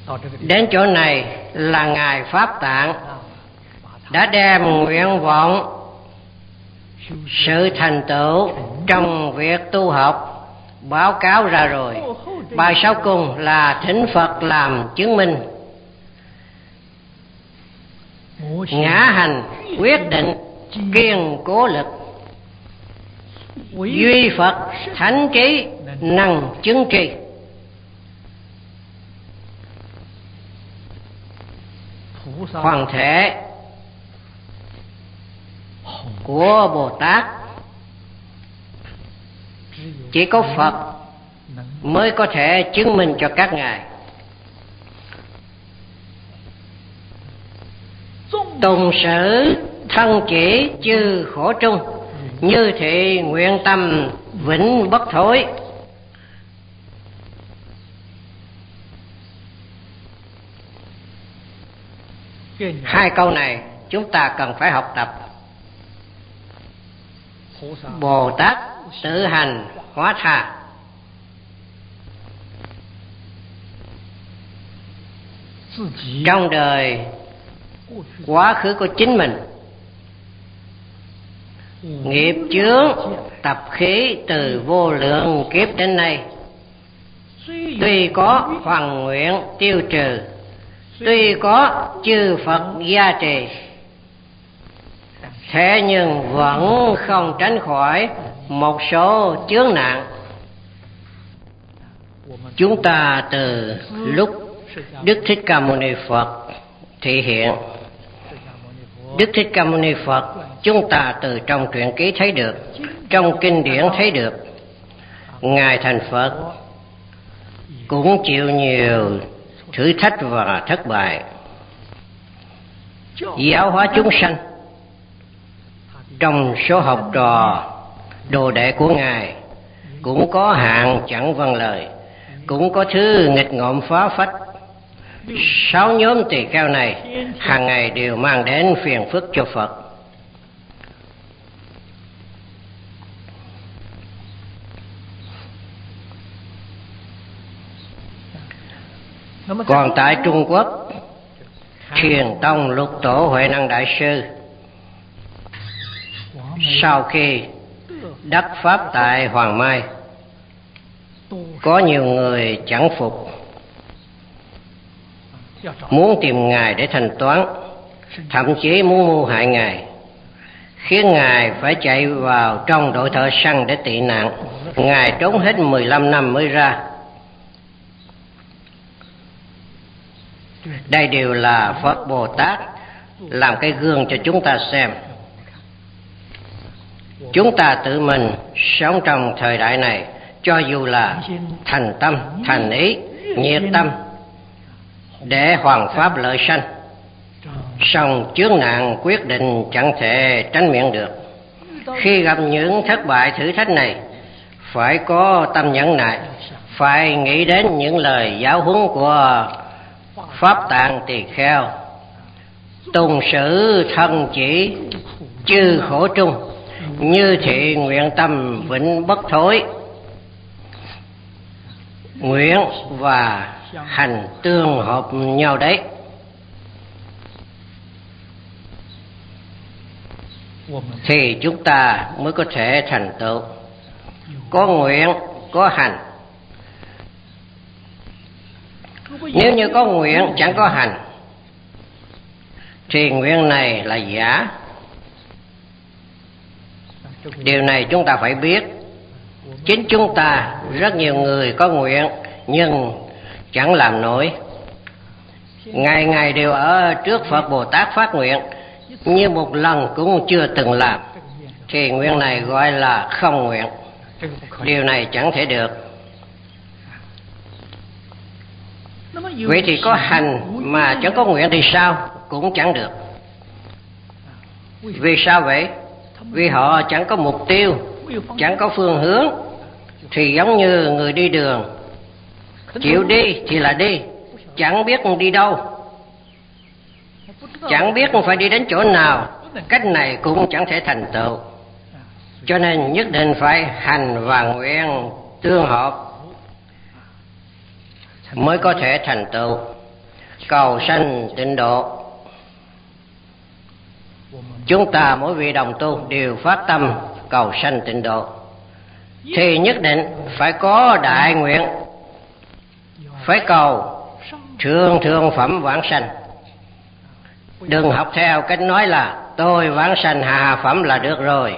Đến chỗ này là Ngài Pháp Tạng đã đem nguyện vọng sự thành tựu trong việc tu học báo cáo ra rồi. Bài sau cùng là thỉnh Phật làm chứng minh. Ngã hành quyết định kiên cố lực, duy Phật thánh trí năng chứng tri. Hoàng thể của Bồ Tát chỉ có Phật mới có thể chứng minh cho các ngài. Tùng sử thân chỉ chư khổ trung, như thị nguyện tâm vĩnh bất thối. Hai câu này chúng ta cần phải học tập. Bồ Tát tự hành hóa tha. Trong đời quá khứ của chính mình, nghiệp chướng tập khí từ vô lượng kiếp đến nay, tuy có hoằng nguyện tiêu trừ, tuy có chư Phật gia trì, thế nhưng vẫn không tránh khỏi một số chướng nạn. Chúng ta từ lúc Đức Thích Ca Mâu Ni Phật thị hiện, Đức Thích Ca Mâu Ni Phật chúng ta từ trong truyện ký thấy được, trong kinh điển thấy được, Ngài thành Phật cũng chịu nhiều thử thách và thất bại. Giáo hóa chúng sanh, trong số học trò đồ đệ của Ngài cũng có hạng chẳng vâng lời, cũng có thứ nghịch ngợm phá phách. 6 nhóm tỳ kheo này hàng ngày đều mang đến phiền phức cho Phật. Còn tại Trung Quốc, Thiền Tông Lục Tổ Huệ Năng Đại Sư sau khi đắc pháp tại Hoàng Mai, có nhiều người chẳng phục, muốn tìm Ngài để thanh toán, thậm chí muốn mưu hại Ngài, khiến Ngài phải chạy vào trong đội thợ săn để tị nạn. Ngài trốn hết 15 năm mới ra. Đây đều là Phật Bồ Tát làm cái gương cho chúng ta xem. Chúng ta tự mình sống trong thời đại này, cho dù là thành tâm, thành ý, nhiệt tâm để hoàn pháp lợi sanh, song chướng nạn quyết định chẳng thể tránh miễn được. Khi gặp những thất bại thử thách này, phải có tâm nhẫn nại, phải nghĩ đến những lời giáo huấn của Pháp Tạng Tỳ Kheo: tùng sử thân chỉ chư khổ trung, như thị nguyện tâm vĩnh bất thối. Nguyện và hành tương hợp nhau đấy. Thì chúng ta mới có thể thành tựu. Có nguyện, có hành. Nếu như có nguyện chẳng có hành thì nguyện này là giả. Điều này chúng ta phải biết. Chính chúng ta, rất nhiều người có nguyện nhưng chẳng làm nổi. Ngày ngày đều ở trước Phật Bồ Tát phát nguyện, nhưng một lần cũng chưa từng làm, thì nguyện này gọi là không nguyện. Điều này chẳng thể được. Vậy thì có hành mà chẳng có nguyện thì sao? Cũng chẳng được. Vì sao vậy? Vì họ chẳng có mục tiêu, chẳng có phương hướng. Thì giống như người đi đường, chịu đi thì là đi, chẳng biết đi đâu, chẳng biết phải đi đến chỗ nào, cách này cũng chẳng thể thành tựu. Cho nên nhất định phải hành và nguyện tương hợp mới có thể thành tựu. cầu sanh tịnh độ. Chúng ta mỗi vị đồng tu đều phát tâm cầu sanh tịnh độ, thì nhất định phải có đại nguyện, phải cầu thượng thượng phẩm vãng sanh. Đừng học theo cách nói là tôi vãng sanh hạ hạ phẩm là được rồi.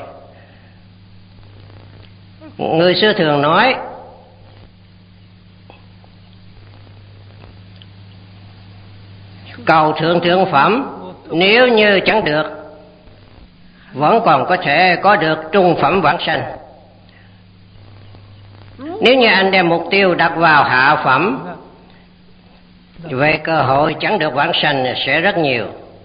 Người xưa thường nói cầu thượng thượng phẩm nếu như chẳng được, vẫn còn có thể có được trung phẩm vãng sanh. Nếu như anh đem mục tiêu đặt vào hạ phẩm, về cơ hội chẳng được vãng sanh sẽ rất nhiều.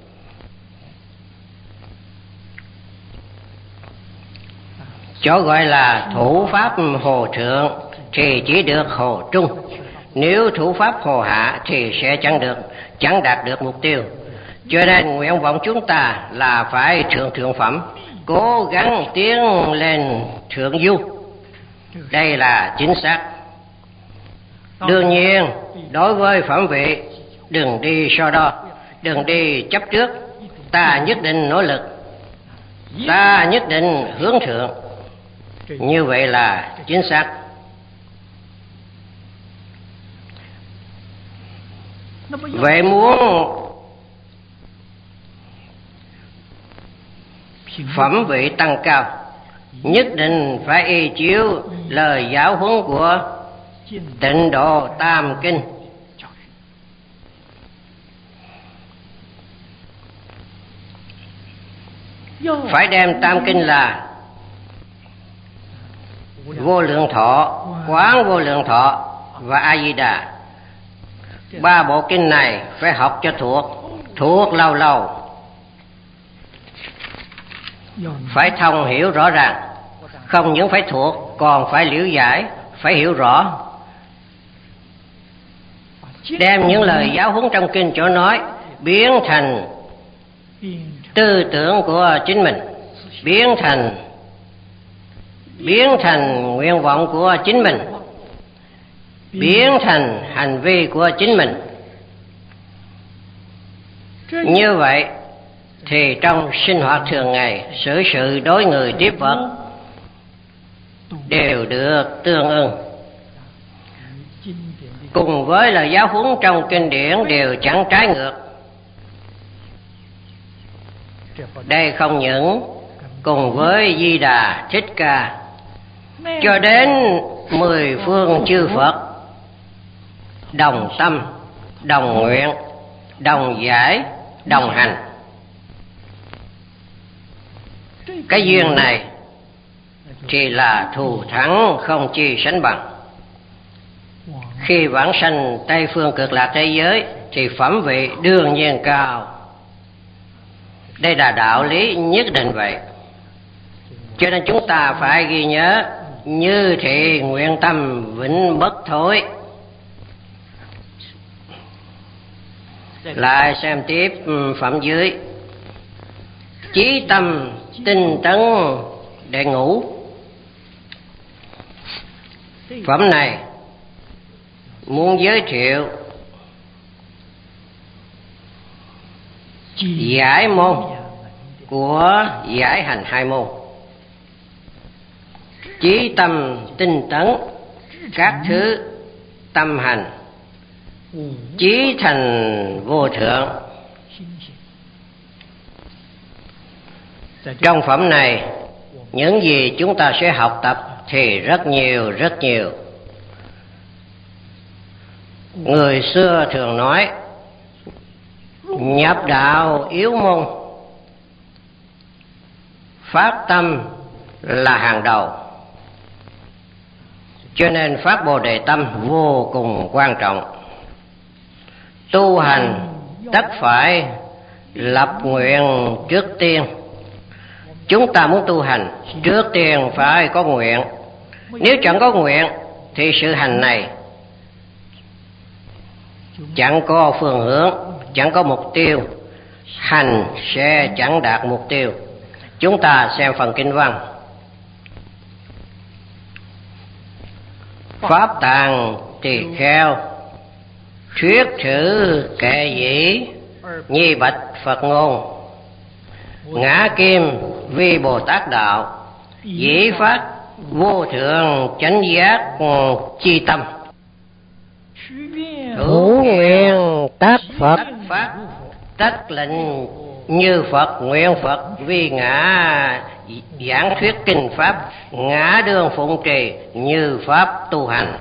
Chỗ gọi là thủ pháp hồ thượng thì chỉ được hồ trung, nếu thủ pháp hồ hạ thì sẽ chẳng đạt được mục tiêu. Cho nên nguyện vọng chúng ta là phải thượng thượng phẩm, cố gắng tiến lên thượng du. Đây là chính xác. Đương nhiên đối với phẩm vị đừng đi so đo, đừng đi chấp trước. Ta nhất định nỗ lực, ta nhất định hướng thượng, như vậy là chính xác. Vậy muốn phẩm vị tăng cao, nhất định phải y chiếu lời giáo huấn của Tịnh Độ Tam Kinh. Phải đem Tam Kinh là Vô Lượng Thọ, Quán Vô Lượng Thọ và A Di Đà. Ba bộ kinh này phải học cho thuộc lâu lâu, phải thông hiểu rõ ràng. Không những phải thuộc, còn phải liễu giải, phải hiểu rõ. Đem những lời giáo huấn trong kinh chỗ nói biến thành tư tưởng của chính mình, biến thành nguyện vọng của chính mình, biến thành hành vi của chính mình. Như vậy thì trong sinh hoạt thường ngày, xử sự đối người tiếp vật đều được tương ưng, cùng với lời giáo huấn trong kinh điển đều chẳng trái ngược. Đây không những cùng với Di Đà, Thích Ca, cho đến 10 phương chư Phật đồng tâm, đồng nguyện, đồng giải, đồng hành. Cái duyên này thì là thù thắng không chi sánh bằng. Khi vãng sanh Tây phương cực lạc thế giới thì phẩm vị đương nhiên cao. Đây là đạo lý nhất định vậy. Cho nên chúng ta phải ghi nhớ, như thị nguyện tâm vĩnh bất thối. Lại xem tiếp phẩm dưới. Chí tâm tinh tấn để ngủ. Phẩm này muốn giới thiệu giải môn của giải hành hai môn. Chí tâm tinh tấn, các thứ tâm hành, chí thành vô thượng. Trong phẩm này, những gì chúng ta sẽ học tập thì rất nhiều. Người xưa thường nói nhập đạo yếu môn, phát tâm là hàng đầu. Cho nên phát Bồ Đề tâm vô cùng quan trọng. Tu hành tất phải lập nguyện trước tiên. Chúng ta muốn tu hành, trước tiên phải có nguyện. Nếu chẳng có nguyện thì sự hành này chẳng có phương hướng, chẳng có mục tiêu, hành sẽ chẳng đạt mục tiêu. Chúng ta xem phần kinh văn. Pháp tàng tỳ kheo, thuyết thử kệ dĩ nhi bạch Phật ngôn. Ngã kim vi Bồ Tát đạo, dĩ phát vô thượng chánh giác chi tâm. Thủ nguyện tác Phật phát, tất lệnh như Phật nguyện Phật, vì ngã giảng thuyết kinh pháp, ngã đương phụng trì như pháp tu hành.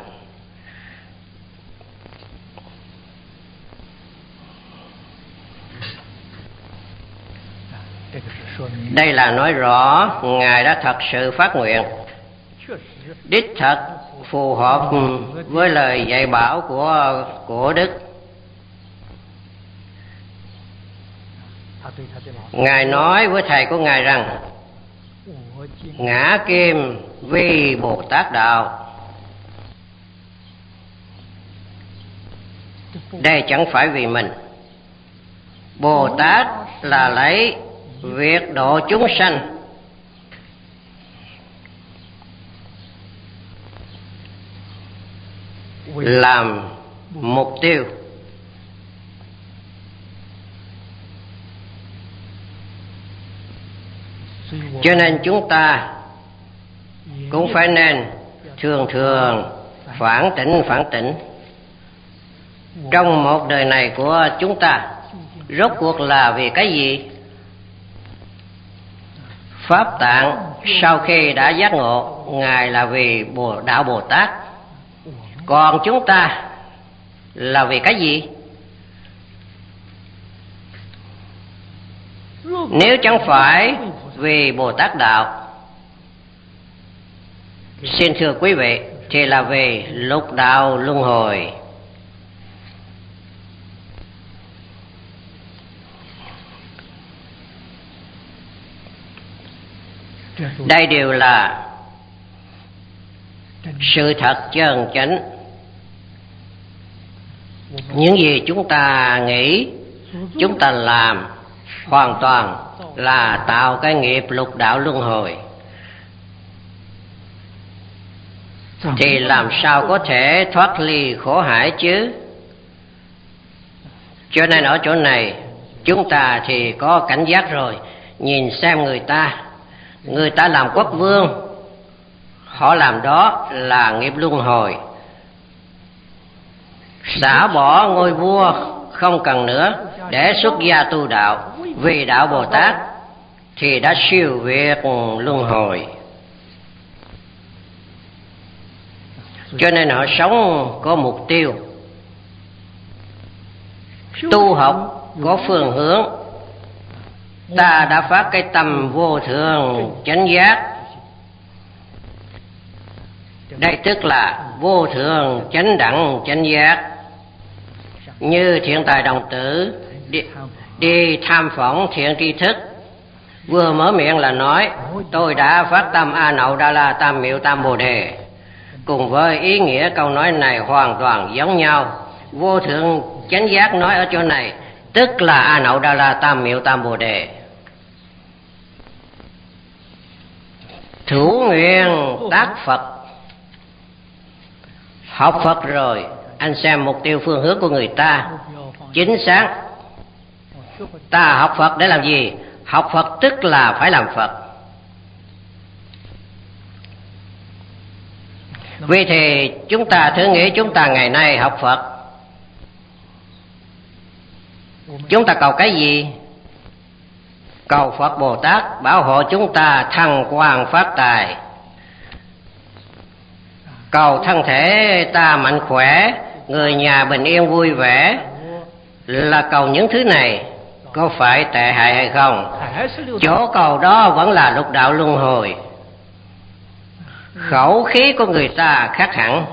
Đây là nói rõ Ngài đã thật sự phát nguyện, đích thật phù hợp với lời dạy bảo của Đức. Ngài nói với thầy của Ngài rằng ngã kim vi Bồ Tát đạo. Đây chẳng phải vì mình. Bồ Tát là lấy việc độ chúng sanh làm mục tiêu. Cho nên chúng ta cũng phải nên thường thường phản tỉnh trong một đời này của chúng ta rốt cuộc là vì cái gì. Pháp Tạng sau khi đã giác ngộ, Ngài là vì đạo Bồ Tát. Còn chúng ta là vì cái gì? Nếu chẳng phải vì Bồ Tát đạo, xin thưa quý vị, thì là vì lục đạo luân hồi. Đây đều là sự thật chân chánh. Những gì chúng ta nghĩ, chúng ta làm hoàn toàn là tạo cái nghiệp lục đạo luân hồi. Thì làm sao có thể thoát ly khổ hải chứ? Cho nên ở chỗ này chúng ta thì có cảnh giác rồi. Nhìn xem người ta làm quốc vương, họ làm đó là nghiệp luân hồi. Xả bỏ ngôi vua không cần nữa để xuất gia tu đạo vì đạo Bồ Tát thì đã siêu việt luân hồi. Cho nên họ sống có mục tiêu, tu học có phương hướng. Ta đã phát cái tâm vô thượng chánh giác. Đây tức là vô thượng chánh đẳng chánh giác. Như Thiện Tài Đồng Tử đi tham phỏng thiện tri thức, vừa mở miệng là nói tôi đã phát tâm A Nậu Đa La Tam Miệu Tam Bồ Đề. Cùng với ý nghĩa câu nói này hoàn toàn giống nhau. Vô thượng chánh giác nói ở chỗ này tức là A Nậu Đa La Tam Miệu Tam Bồ Đề. Thủ nguyện tác Phật. Học Phật rồi, anh xem mục tiêu phương hướng của người ta chính xác. Ta học Phật để làm gì? Học Phật tức là phải làm Phật. Vì thì chúng ta thử nghĩ, chúng ta ngày nay học Phật, chúng ta cầu cái gì? Cầu Phật Bồ Tát bảo hộ chúng ta thăng quan phát tài, cầu thân thể ta mạnh khỏe, người nhà bình yên vui vẻ. Là cầu những thứ này có phải tệ hại hay không? Chỗ cầu đó vẫn là lục đạo luân hồi. Khẩu khí của người ta khác hẳn.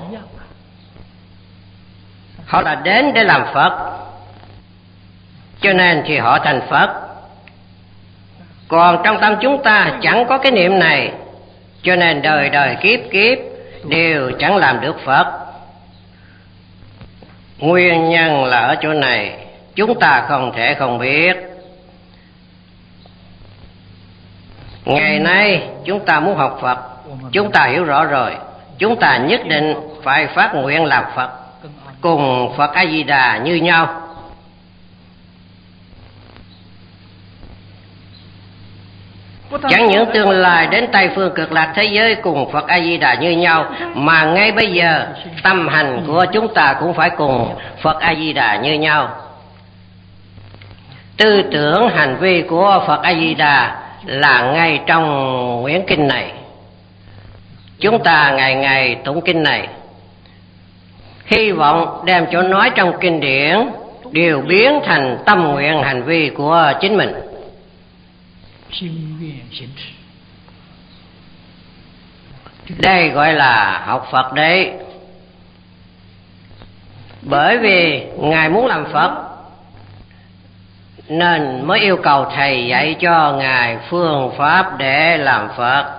Họ là đến để làm Phật, cho nên thì họ thành Phật. Còn trong tâm chúng ta chẳng có cái niệm này, cho nên đời đời kiếp kiếp đều chẳng làm được Phật. Nguyên nhân là ở chỗ này, chúng ta không thể không biết. Ngày nay chúng ta muốn học Phật, chúng ta hiểu rõ rồi, chúng ta nhất định phải phát nguyện làm Phật. cùng Phật A Di Đà như nhau. Chẳng những tương lai đến Tây phương cực lạc thế giới cùng Phật A Di Đà như nhau, mà ngay bây giờ tâm hành của chúng ta cũng phải cùng Phật A Di Đà như nhau. Tư tưởng hành vi của Phật A Di Đà là ngay trong quyển kinh này. Chúng ta ngày ngày tụng kinh này, hy vọng đem chỗ nói trong kinh điển đều biến thành tâm nguyện hành vi của chính mình. Đây gọi là học Phật đấy. Bởi vì Ngài muốn làm Phật nên mới yêu cầu Thầy dạy cho Ngài phương pháp để làm Phật.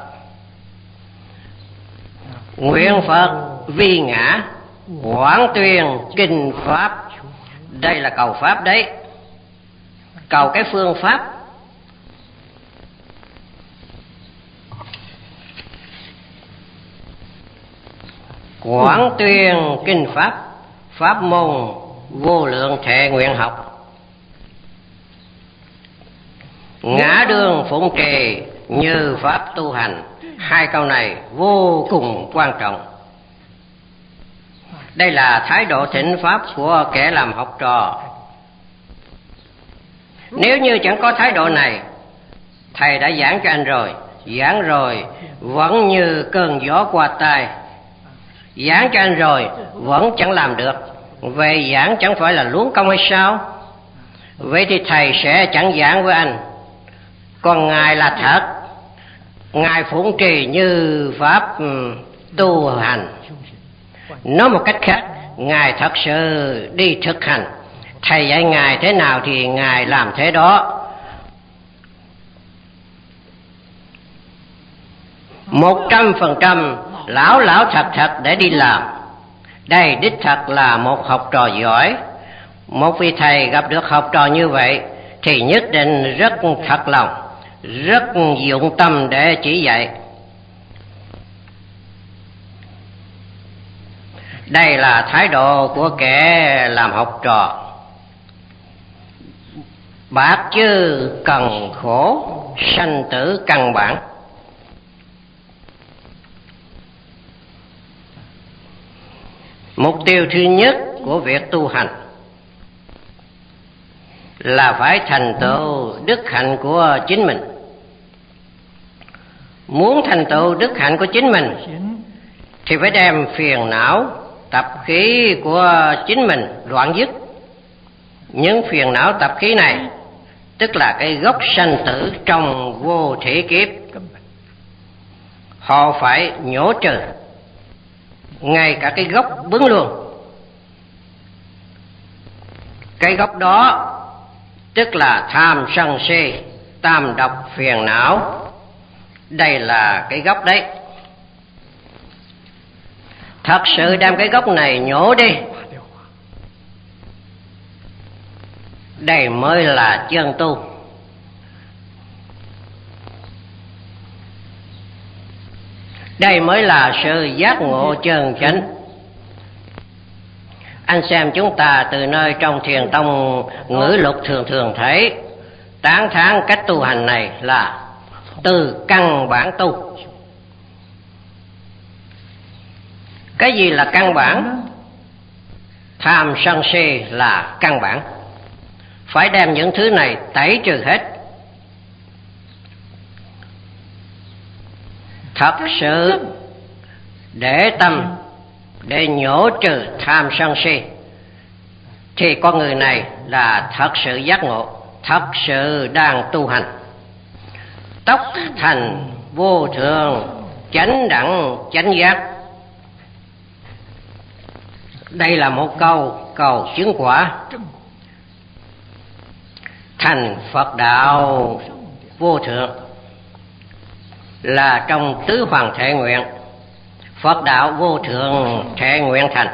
Nguyện Phật vi ngã, quảng tuyên kinh pháp. Đây là cầu pháp đấy, cầu cái phương pháp. Quảng tuyên kinh pháp, pháp môn vô lượng thệ nguyện học. Ngã đường phụng trì như pháp tu hành. Hai câu này vô cùng quan trọng. Đây là thái độ thỉnh pháp của kẻ làm học trò. Nếu như chẳng có thái độ này, Thầy đã giảng cho anh rồi, giảng rồi vẫn như cơn gió qua tai. Giảng cho anh rồi vẫn chẳng làm được, vậy giảng chẳng phải là luống công hay sao? Vậy thì Thầy sẽ chẳng giảng với anh. Còn Ngài là thật, Ngài phụng trì như pháp tu hành. Nói một cách khác, Ngài thật sự đi thực hành. Thầy dạy Ngài thế nào thì Ngài làm thế đó. 100% lão thật để đi làm. Đây đích thật là một học trò giỏi. Một vị thầy gặp được học trò như vậy thì nhất định rất thật lòng, rất dụng tâm để chỉ dạy. Đây là thái độ của kẻ làm học trò. Bác chứ cần khổ, sanh tử căn bản. Mục tiêu thứ nhất của việc tu hành là phải thành tựu đức hạnh của chính mình. Muốn thành tựu đức hạnh của chính mình thì phải đem phiền não, tập khí của chính mình đoạn dứt. Những phiền não tập khí này tức là cái gốc sanh tử trong vô thể kiếp. Họ phải nhổ trừ ngay cả cái gốc bướng luôn. Cái gốc đó tức là tham sân si, tam độc phiền não. Đây là cái gốc đấy. Thật sự đem cái gốc này nhổ đi, đây mới là chân tu. Đây mới là sự giác ngộ chân chánh. Anh xem chúng ta từ nơi trong thiền tông ngữ lục thường thấy tán thán cách tu hành này là từ căn bản tu. Cái gì là căn bản? Tham sân si là căn bản. Phải đem những thứ này tẩy trừ hết. Thật sự để tâm, để nhổ trừ tham sân si thì con người này là thật sự giác ngộ, thật sự đang tu hành. Tốc thành vô thượng, chánh đẳng chánh giác. Đây là một câu cầu chứng quả. Thành Phật đạo vô thượng là trong tứ hoàng thệ nguyện. Phật đạo vô thượng thệ nguyện thành.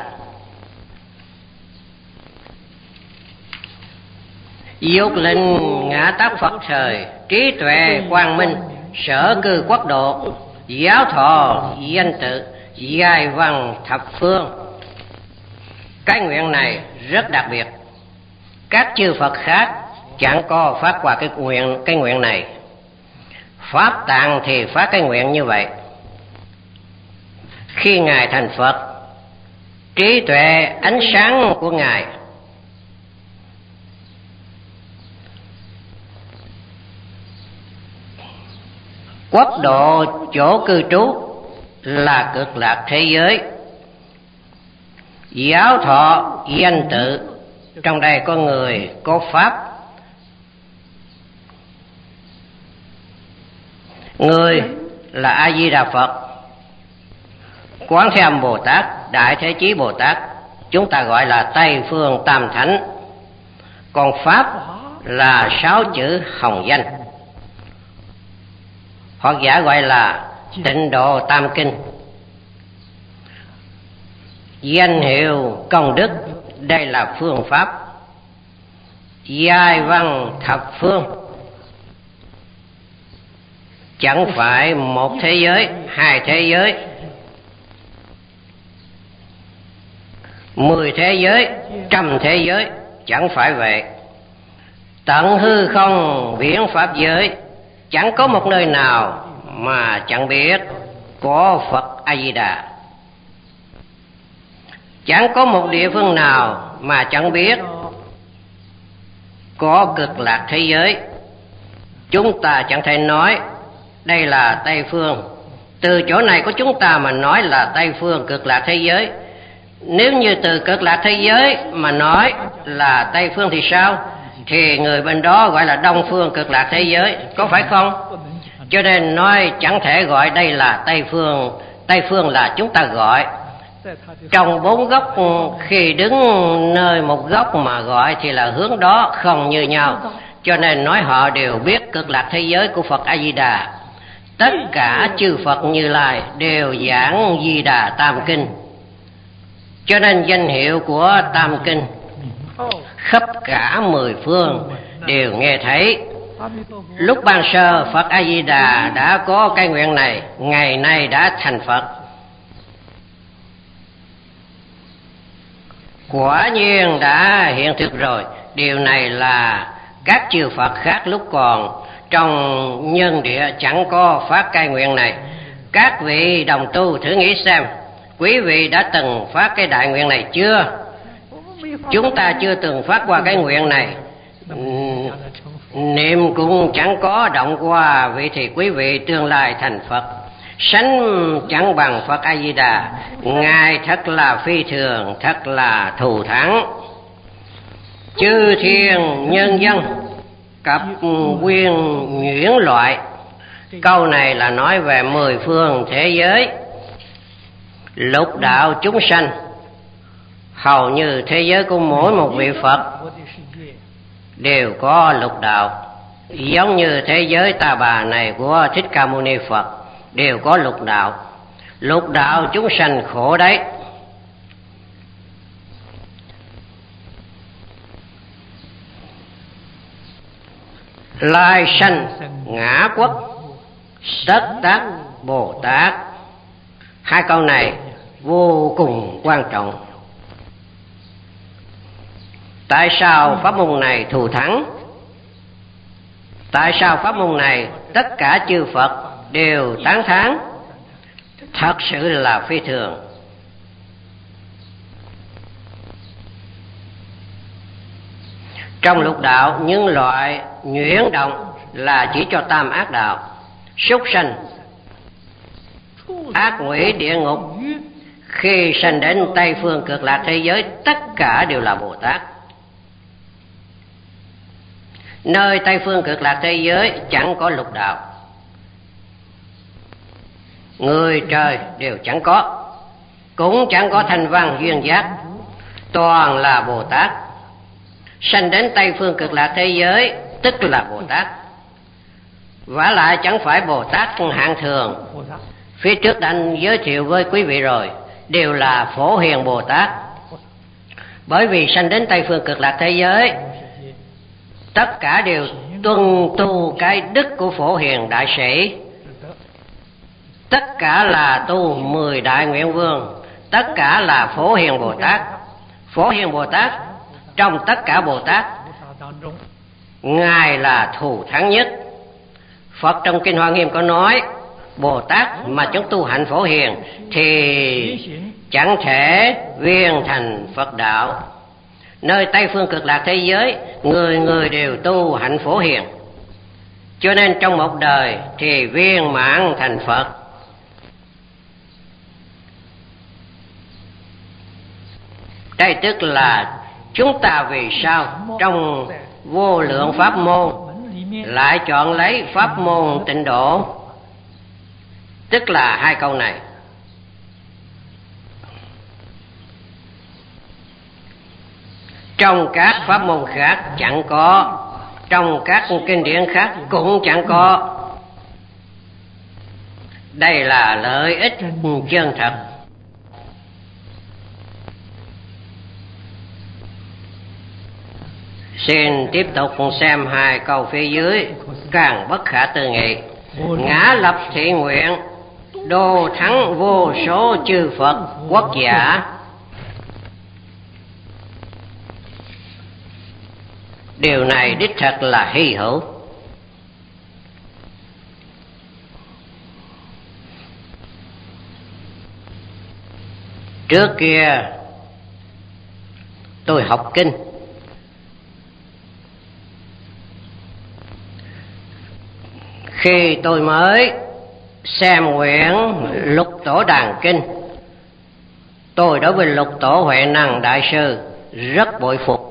Dục linh ngã tác Phật thời, trí tuệ quang minh, sở cư quốc độ, giáo thọ danh tự, giai văn thập phương. Cái nguyện này rất đặc biệt. Các chư Phật khác chẳng có phát qua cái nguyện này. Pháp Tạng thì phát cái nguyện như vậy. Khi Ngài thành Phật, trí tuệ ánh sáng của Ngài quốc độ chỗ cư trú là Cực Lạc thế giới. Giáo thọ danh tự, trong đây có người có pháp. Người là A Di Đà Phật, Quán Thế Âm Bồ Tát, Đại Thế Chí Bồ Tát, chúng ta gọi là Tây Phương Tam Thánh. Còn pháp là 6 chữ hồng danh, hoặc giả gọi là Tịnh Độ Tam Kinh. Danh hiệu công đức, đây là phương pháp. Giai văn thập phương, chẳng phải một thế giới, 2 thế giới, 10 thế giới, 100 thế giới, chẳng phải vậy. Tận hư không viễn pháp giới, chẳng có một nơi nào mà chẳng biết có Phật A Di Đà. Chẳng có một địa phương nào mà chẳng biết có Cực Lạc thế giới. Chúng ta chẳng thể nói đây là Tây phương. Từ chỗ này của chúng ta mà nói là Tây phương Cực Lạc thế giới. Nếu như từ Cực Lạc thế giới mà nói là Tây phương thì sao? Thì người bên đó gọi là Đông phương Cực Lạc thế giới, có phải không? Cho nên nói chẳng thể gọi đây là Tây phương. Tây phương là chúng ta gọi. Trong 4 góc, khi đứng nơi một góc mà gọi thì là hướng đó không như nhau. Cho nên nói họ đều biết Cực Lạc thế giới của Phật A Di Đà. Tất cả chư Phật Như Lai đều giảng Di Đà Tam Kinh. Cho nên danh hiệu của Tam Kinh khắp cả 10 phương đều nghe thấy. Lúc ban sơ Phật A Di Đà đã có cái nguyện này, ngày nay đã thành Phật. Quả nhiên đã hiện thực rồi. Điều này là các chư Phật khác lúc còn trong nhân địa chẳng có phát cái nguyện này. Các vị đồng tu thử nghĩ xem, quý vị đã từng phát cái đại nguyện này chưa? Chúng ta chưa từng phát qua cái nguyện này. Niệm cũng chẳng có động qua, vậy thì quý vị tương lai thành Phật sánh chẳng bằng Phật A Di Đà. Ngài thật là phi thường, thật là thù thắng. Chư thiên nhân dân cập quyên nhuyễn loại. Câu này là nói về 10 phương thế giới. Lục đạo chúng sanh, hầu như thế giới của mỗi một vị Phật đều có lục đạo. Giống như thế giới Ta Bà này của Thích Ca Mâu Ni Phật đều có lục đạo. Lục đạo chúng sanh khổ đấy. Lai sanh ngã quốc tất tác Bồ Tát. 2 câu này vô cùng quan trọng. Tại sao pháp môn này thù thắng? Tại sao pháp môn này tất cả chư Phật đều tán thán? Thật sự là phi thường. Trong lục đạo, những loại nhuyễn động là chỉ cho tam ác đạo: súc sanh, ác quỷ, địa ngục. Khi sanh đến Tây phương Cực Lạc thế giới, tất cả đều là Bồ Tát. Nơi Tây phương Cực Lạc thế giới chẳng có lục đạo, người trời đều chẳng có, cũng chẳng có thanh văn duyên giác, toàn là Bồ Tát. Sanh đến Tây phương Cực Lạc thế giới tức là Bồ Tát. Vả lại chẳng phải Bồ Tát hạng thường. Phía trước đã anh giới thiệu với quý vị rồi, đều là Phổ Hiền Bồ Tát. Bởi vì sanh đến Tây phương Cực Lạc thế giới, tất cả đều tuân tu cái đức của Phổ Hiền Đại Sĩ. Tất cả là tu 10 Đại Nguyện Vương, tất cả là Phổ Hiền Bồ Tát. Phổ Hiền Bồ Tát trong tất cả Bồ Tát, Ngài là thù thắng nhất. Phật trong Kinh Hoa Nghiêm có nói, Bồ Tát mà chúng tu hạnh Phổ Hiền thì chẳng thể viên thành Phật đạo. Nơi Tây Phương Cực Lạc thế giới, người người đều tu hạnh Phổ Hiền, cho nên trong một đời thì viên mãn thành Phật. Đây tức là chúng ta vì sao trong vô lượng pháp môn lại chọn lấy pháp môn Tịnh Độ, tức là hai câu này. Trong các pháp môn khác chẳng có, trong các kinh điển khác cũng chẳng có. Đây là lợi ích chân thật. Xin tiếp tục xem hai câu phía dưới càng bất khả tư nghị. Ngã lập thị nguyện, đô thắng vô số chư Phật quốc giả. Điều này đích thật là hy hữu. Trước kia tôi học kinh, khi tôi mới xem quyển Lục Tổ Đàn Kinh, tôi đối với Lục Tổ Huệ Năng Đại Sư rất bội phục.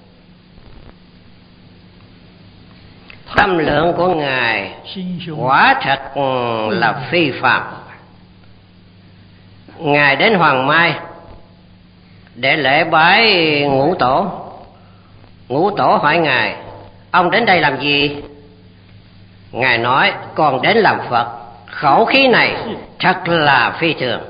Tâm lượng của Ngài quả thật là phi phàm. Ngài đến Hoàng Mai để lễ bái Ngũ Tổ. Ngũ Tổ hỏi Ngài, ông đến đây làm gì? Ngài nói, con đến làm Phật. Khẩu khí này thật là phi thường,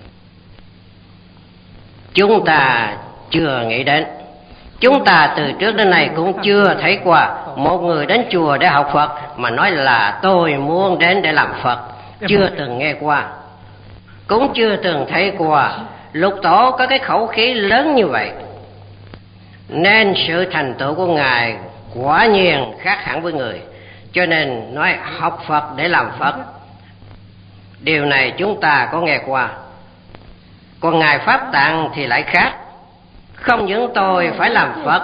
chúng ta chưa nghĩ đến. Chúng ta từ trước đến nay cũng chưa thấy qua một người đến chùa để học Phật mà nói là tôi muốn đến để làm Phật. Chưa từng nghe qua, cũng chưa từng thấy qua Lục Tổ có cái khẩu khí lớn như vậy. Nên sự thành tựu của Ngài quả nhiên khác hẳn với người. Cho nên nói học Phật để làm Phật, điều này chúng ta có nghe qua. Còn Ngài Pháp Tạng thì lại khác. Không những tôi phải làm Phật,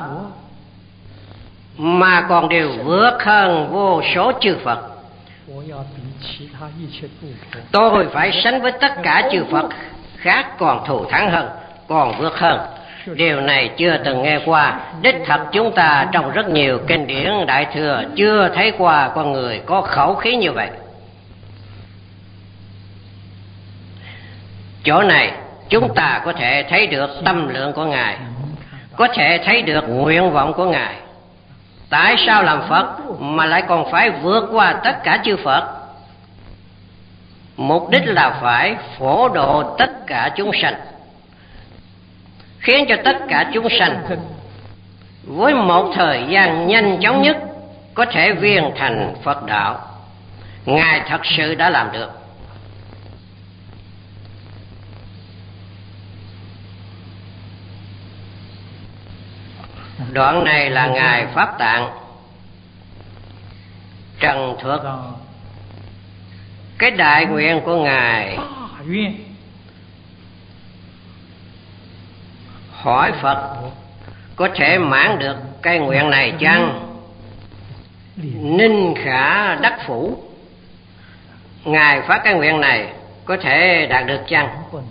mà còn đều vượt hơn vô số chư Phật. Tôi phải sánh với tất cả chư Phật khác còn thù thắng hơn, còn vượt hơn. Điều này chưa từng nghe qua. Đích thật chúng ta trong rất nhiều kinh điển Đại Thừa chưa thấy qua con người có khẩu khí như vậy. Chỗ này chúng ta có thể thấy được tâm lượng của Ngài, có thể thấy được nguyện vọng của Ngài. Tại sao làm Phật mà lại còn phải vượt qua tất cả chư Phật? Mục đích là phải phổ độ tất cả chúng sanh, khiến cho tất cả chúng sanh với một thời gian nhanh chóng nhất có thể viên thành Phật đạo. Ngài thật sự đã làm được. Đoạn này là Ngài Pháp Tạng trần thuật cái đại nguyện của Ngài, hỏi Phật có thể mãn được cái nguyện này chăng? Ninh khả đắc phủ, Ngài phát cái nguyện này có thể đạt được chăng?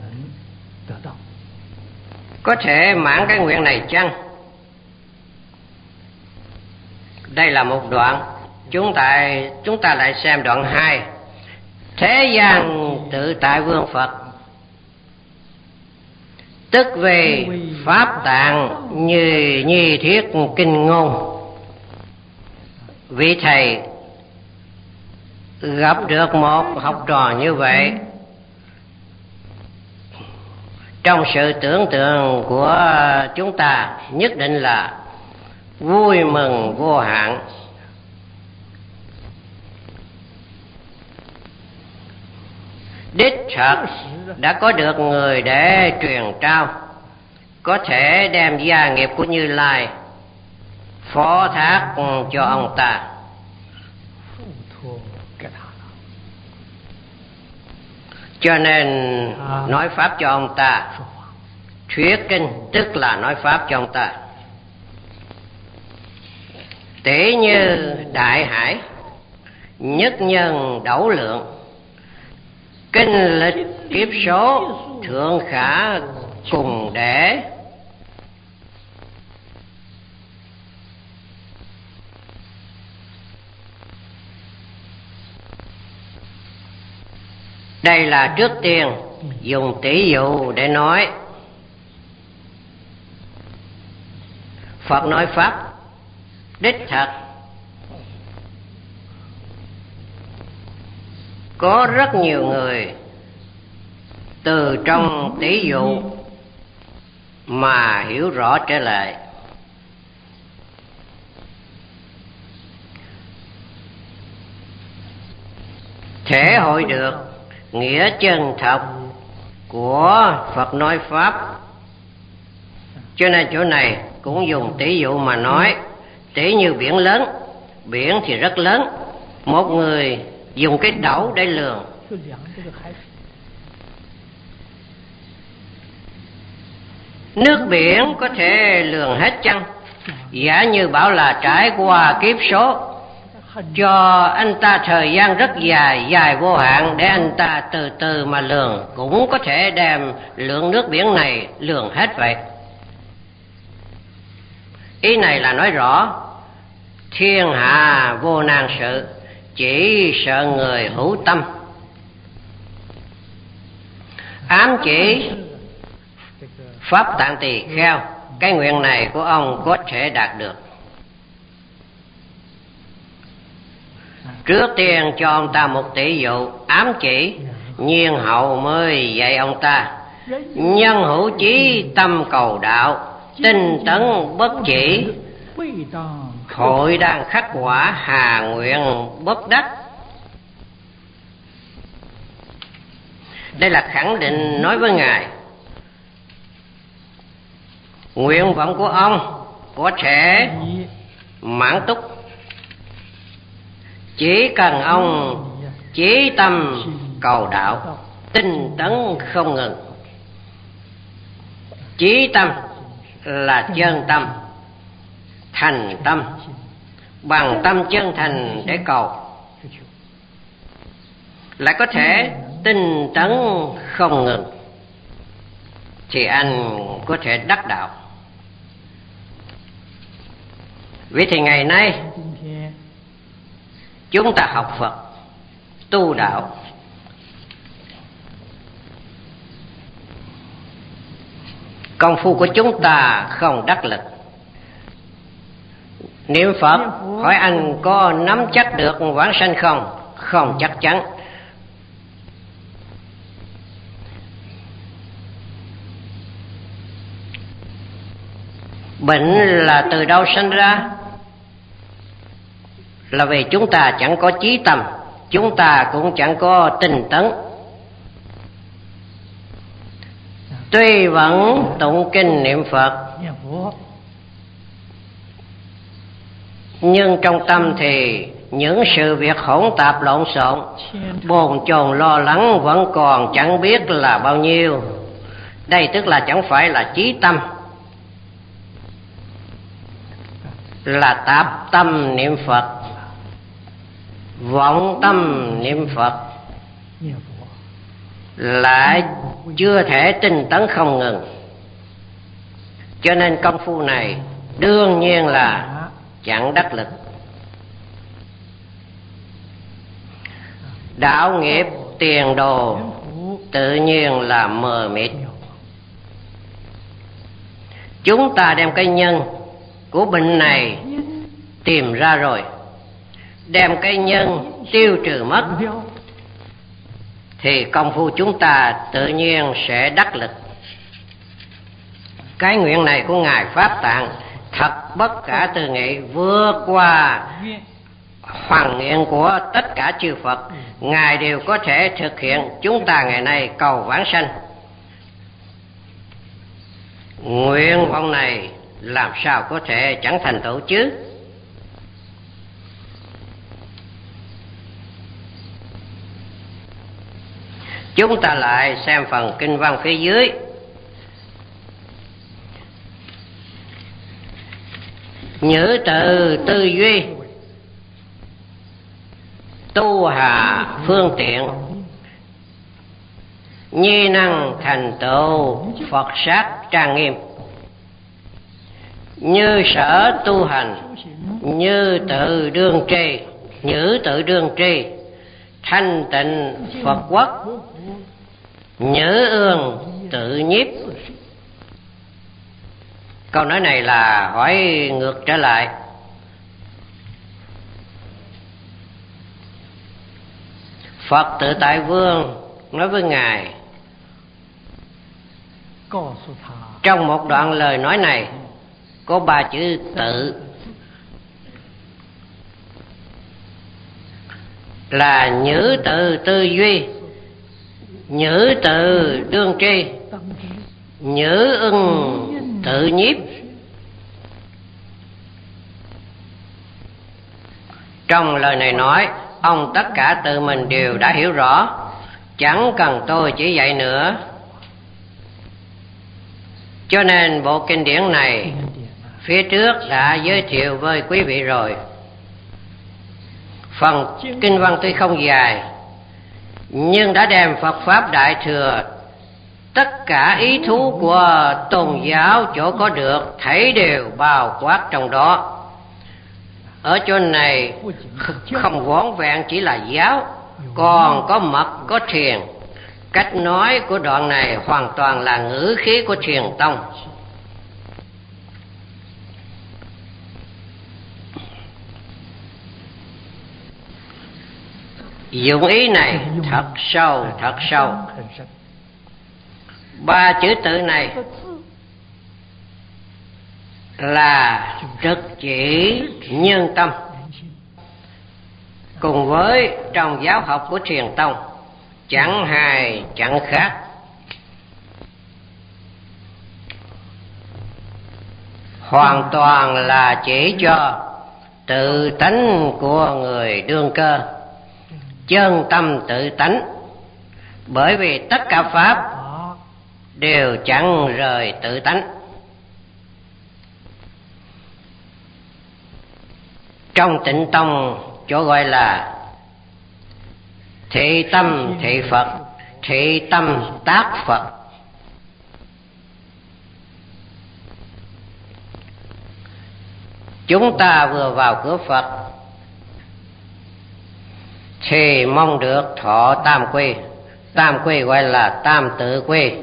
Có thể mãn cái nguyện này chăng? Đây là một đoạn. Chúng ta lại xem đoạn 2. Thế gian tự tại vương Phật, tức vì Pháp Tạng như nhi thiết kinh ngôn. Vị thầy gặp được một học trò như vậy, trong sự tưởng tượng của chúng ta nhất định là vui mừng vô hạn. Đích thật đã có được người để truyền trao, có thể đem gia nghiệp của Như Lai phó thác cho ông ta. Cho nên nói pháp cho ông ta, thuyết kinh tức là nói pháp cho ông ta. Tỷ như đại hải, nhất nhân đẩu lượng, kinh lịch kiếp số thượng khả cùng để. Đây là trước tiên dùng tỷ dụ để nói. Phật nói pháp đích thật có rất nhiều người từ trong tỷ dụ mà hiểu rõ trở lại. Thể hội được nghĩa chân thật của Phật nói pháp. Cho nên chỗ này cũng dùng tỷ dụ mà nói. Tỷ như biển lớn, biển thì rất lớn, một người dùng cái đẩu để lường. Nước biển có thể lường hết chăng? Giả như bảo là trải qua kiếp số, cho anh ta thời gian rất dài, dài vô hạn để anh ta từ từ mà lường, cũng có thể đem lượng nước biển này lường hết vậy. Ý này là nói rõ thiên hạ vô nan sự, chỉ sợ người hữu tâm. Ám chỉ Pháp Tạng Tỳ Kheo, cái nguyện này của ông có thể đạt được. Trước tiên cho ông ta một tỷ dụ ám chỉ, nhiên hậu mới dạy ông ta nhân hữu chí tâm cầu đạo, tinh tấn bất chỉ, hội đang khắc quả hà nguyện bất đắc. Đây là khẳng định nói với Ngài, nguyện vọng của ông có thể mãn túc, chỉ cần ông chí tâm cầu đạo, tinh tấn không ngừng. Chí tâm là chân tâm, thành tâm, bằng tâm chân thành để cầu, lại có thể tinh tấn không ngừng, thì anh có thể đắc đạo. Vì thì ngày nay chúng ta học Phật, tu đạo, công phu của chúng ta không đắc lực. Niệm Phật, hỏi anh có nắm chắc được vãng sanh không? Không chắc chắn. Bệnh là từ đâu sanh ra? Là vì chúng ta chẳng có chí tâm, chúng ta cũng chẳng có tinh tấn. Tuy vẫn tụng kinh niệm Phật, nhưng trong tâm thì những sự việc hỗn tạp lộn xộn, bồn chồn lo lắng vẫn còn chẳng biết là bao nhiêu. Đây tức là chẳng phải là chí tâm, là tạp tâm niệm Phật, vọng tâm niệm Phật, lại chưa thể tinh tấn không ngừng. Cho nên công phu này đương nhiên là chẳng đắc lực. Đạo nghiệp tiền đồ tự nhiên là mờ mịt. Chúng ta đem cái nhân của bệnh này tìm ra rồi, đem cái nhân tiêu trừ mất, thì công phu chúng ta tự nhiên sẽ đắc lực. Cái nguyện này của Ngài Pháp Tạng thật bất khả tư nghị, vượt qua hoàn nguyện của tất cả chư Phật. Ngài đều có thể thực hiện. Chúng ta ngày nay cầu vãng sanh, Nguyện vọng này làm sao có thể chẳng thành tựu chứ? Chúng ta lại xem phần kinh văn phía dưới. Nhữ tự tư duy, tu hà phương tiện, nhi năng thành tựu Phật sát trang nghiêm. Như sở tu hành, như tự đương tri, nhữ tự đương tri, thanh tịnh Phật quốc, nhữ ương tự nhiếp. Câu nói này là hỏi ngược trở lại. Phật Tự Tại Vương nói với Ngài trong một đoạn lời nói này có 3 chữ tự, là nhữ tự tư duy, nhữ tự đương tri, nhữ ưng tự nhiếp. Trong lời này nói, ông tất cả tự mình đều đã hiểu rõ, chẳng cần tôi chỉ dạy nữa. Cho nên bộ kinh điển này phía trước đã giới thiệu với quý vị rồi. Phần kinh văn tuy không dài, nhưng đã đem Phật Pháp Đại Thừa, tất cả ý thú của tôn giáo chỗ có được thảy đều bao quát trong đó. Ở chỗ này không vỏn vẹn chỉ là giáo, còn có mật, có thiền. Cách nói của đoạn này hoàn toàn là ngữ khí của thiền tông. Dụng ý này thật sâu, thật sâu. 3 chữ tự này là trực chỉ nhân tâm, cùng với trong giáo học của thiền tông chẳng hài chẳng khác. Hoàn toàn là chỉ cho tự tánh của người đương cơ, chân tâm tự tánh. Bởi vì tất cả pháp đều chẳng rời tự tánh. Trong Tịnh Tông chỗ gọi là thị tâm thị Phật, thị tâm tác Phật. Chúng ta vừa vào cửa Phật thì mong được thọ tam quy. Tam quy gọi là tam tự quy: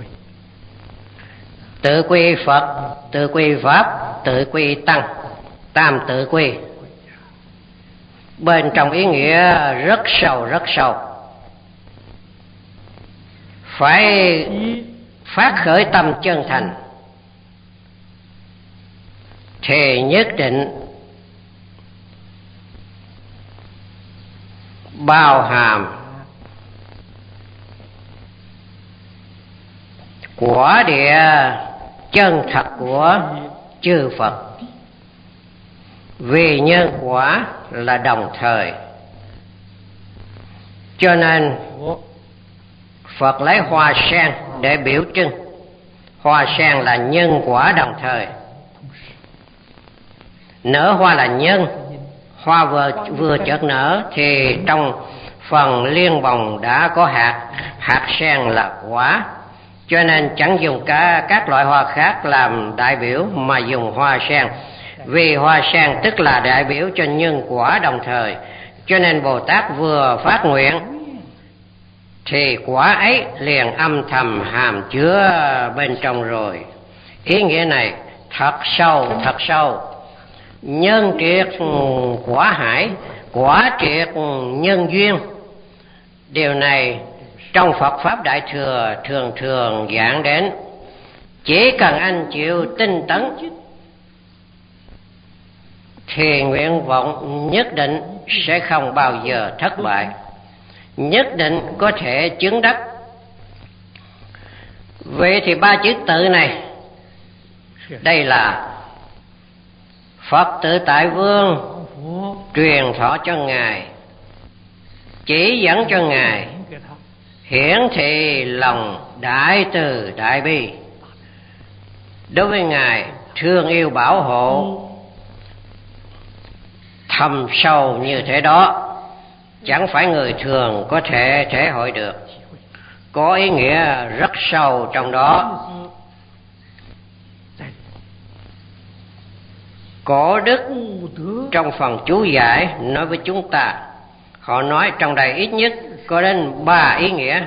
tự quy Phật, tự quy Pháp, tự quy Tăng. Tam tự quy bên trong ý nghĩa rất sâu, rất sâu. Phải phát khởi tâm chân thành thì nhất định bao hàm quả địa chân thật của chư Phật. Vì nhân quả là đồng thời, cho nên Phật lấy hoa sen để biểu trưng. Hoa sen là nhân quả đồng thời. Nở hoa là nhân, hoa vừa chợt nở thì trong phần liên bồng đã có hạt, hạt sen là quả. Cho nên chẳng dùng các loại hoa khác làm đại biểu mà dùng hoa sen. Vì hoa sen tức là đại biểu cho nhân quả đồng thời, cho nên Bồ Tát vừa phát nguyện thì quả ấy liền âm thầm hàm chứa bên trong rồi. Ý nghĩa này thật sâu, thật sâu. Nhân triệt quả hải, quả triệt nhân duyên. Điều này trong Phật Pháp Đại Thừa thường thường giảng đến. Chỉ cần anh chịu tinh tấn thì nguyện vọng nhất định sẽ không bao giờ thất bại, nhất định có thể chứng đắc. Vậy thì 3 chữ tự này Đây là Phật Tự Tại Vương truyền thọ cho Ngài, chỉ dẫn cho Ngài, hiển thị lòng đại từ đại bi. Đối với Ngài thương yêu bảo hộ thâm sâu như thế đó, chẳng phải người thường có thể thể hội được, có ý nghĩa rất sâu trong đó. Cổ đức trong phần chú giải nói với chúng ta, họ nói trong đây ít nhất có đến 3 ý nghĩa.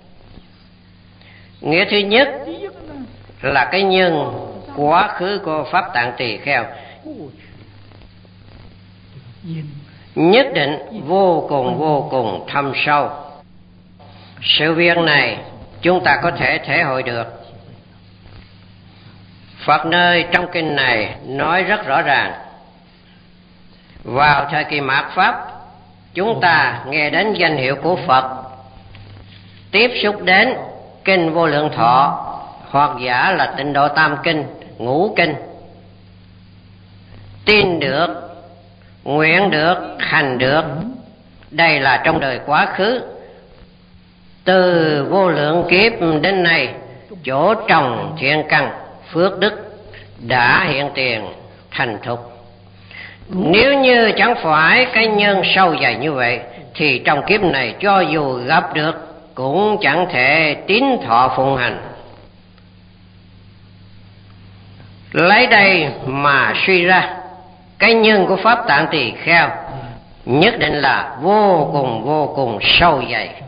Nghĩa thứ nhất là cái nhân quá khứ của Pháp Tạng Tỳ Kheo nhất định vô cùng thâm sâu. Sự việc này chúng ta có thể thể hội được. Phật nơi trong kinh này nói rất rõ ràng, vào thời kỳ mạt Pháp, chúng ta nghe đến danh hiệu của Phật, tiếp xúc đến kinh Vô Lượng Thọ, hoặc giả là Tịnh Độ Tam Kinh, Ngũ Kinh, tin được, nguyện được, hành được. Đây là trong đời quá khứ. Từ vô lượng kiếp đến nay, chỗ trồng thiện căn, phước đức đã hiện tiền thành thục. Nếu như chẳng phải cái nhân sâu dày như vậy, thì trong kiếp này cho dù gặp được cũng chẳng thể tín thọ phụng hành. Lấy đây mà suy ra, cái nhân của Pháp Tạng Tỳ Kheo nhất định là vô cùng sâu dày.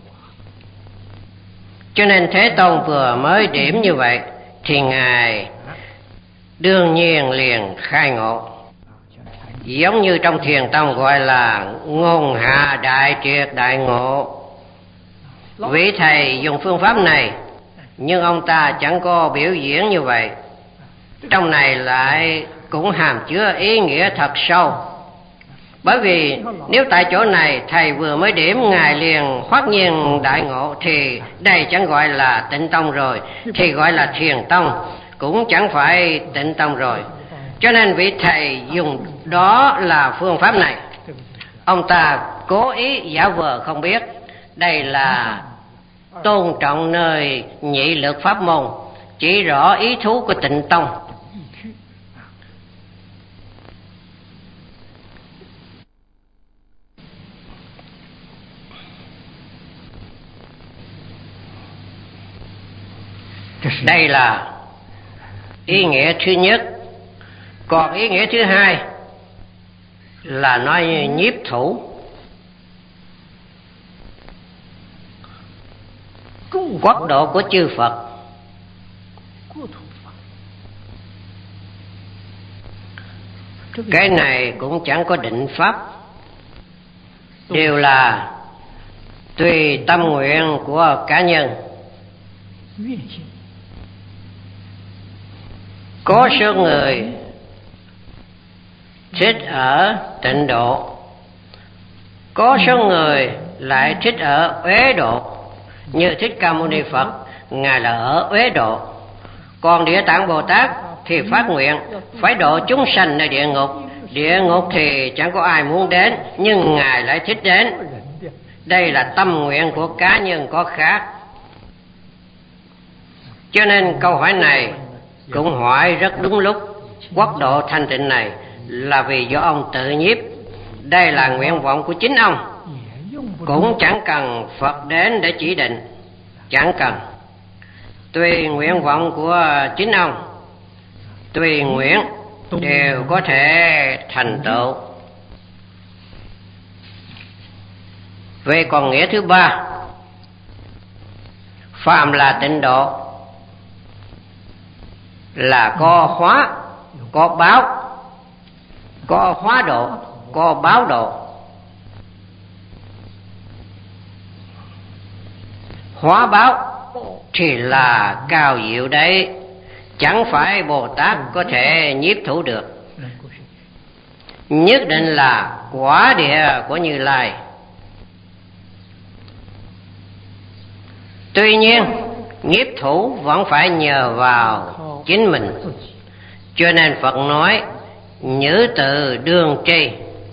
Cho nên Thế Tôn vừa mới điểm như vậy thì Ngài đương nhiên liền khai ngộ. Giống như trong Thiền Tông gọi là ngôn hạ đại triệt đại ngộ. Vị thầy dùng phương pháp này, nhưng ông ta chẳng có biểu diễn như vậy. Trong này lại cũng hàm chứa ý nghĩa thật sâu. Bởi vì nếu tại chỗ này thầy vừa mới điểm Ngài liền hoát nhiên đại ngộ, thì đây chẳng gọi là Tịnh Tông rồi, thì gọi là Thiền Tông, cũng chẳng phải Tịnh Tông rồi. Cho nên vị thầy dùng đó là phương pháp này. Ông ta cố ý giả vờ không biết. Đây là tôn trọng nơi nhị lực pháp môn, chỉ rõ ý thú của Tịnh Tông. Đây là ý nghĩa thứ nhất. Còn ý nghĩa thứ hai là nói nhiếp thủ. Quốc độ của chư Phật. Cái này cũng chẳng có định pháp, đều là tùy tâm nguyện của cá nhân. Có số người thích ở Tịnh Độ, có số người lại thích ở Uế Độ. Như Thích Ca Mâu Ni Phật, Ngài là ở Uế Độ. Còn Địa Tạng Bồ Tát thì phát nguyện phải độ chúng sanh nơi địa ngục. Địa ngục thì chẳng có ai muốn đến, nhưng Ngài lại thích đến. Đây là tâm nguyện của cá nhân có khác. Cho nên câu hỏi này cũng hỏi rất đúng lúc. Quốc độ thanh tịnh này là vì do ông tự nhiếp. Đây là nguyện vọng của chính ông, cũng chẳng cần Phật đến để chỉ định. Chẳng cần. Tùy nguyện vọng của chính ông, tùy nguyện đều có thể thành tựu. Về còn nghĩa thứ ba, phàm là tịnh độ là có hóa, có báo, có hóa độ, có báo độ. Hóa báo thì là cao diệu đấy, chẳng phải Bồ Tát có thể nhiếp thủ được. Nhất định là quả địa của Như Lai. Tuy nhiên nhiếp thủ vẫn phải nhờ vào chính mình. Cho nên Phật nói nhữ từ đương tri.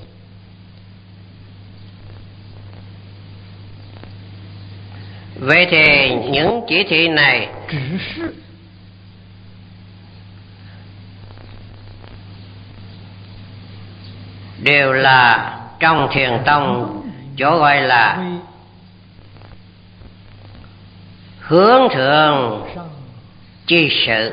Vậy thì những chỉ thị này đều là trong Thiền Tông chỗ gọi là hướng thượng chi sự.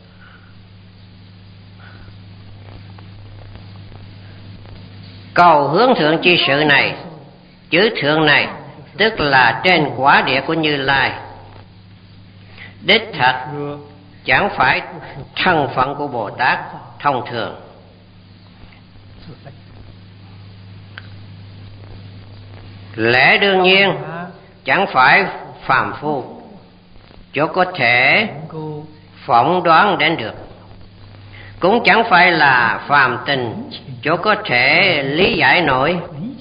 Câu hướng thượng chi sự này, chữ thượng này tức là trên quả địa của Như Lai, đích thật chẳng phải thân phận của Bồ Tát thông thường. Lẽ đương nhiên chẳng phải phàm phu chỗ có thể phỏng đoán đến được, cũng chẳng phải là phàm tình chỗ có thể lý giải nổi.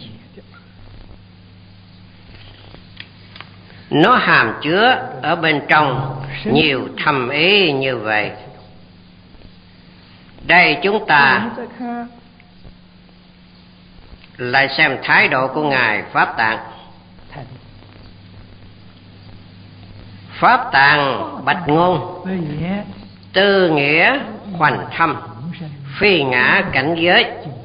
Nó hàm chứa ở bên trong nhiều thâm ý như vậy. Đây chúng ta lại xem thái độ của Ngài Pháp Tạng. Pháp Tạng bạch ngôn, tư nghĩa hoành thâm, phi ngã cảnh giới,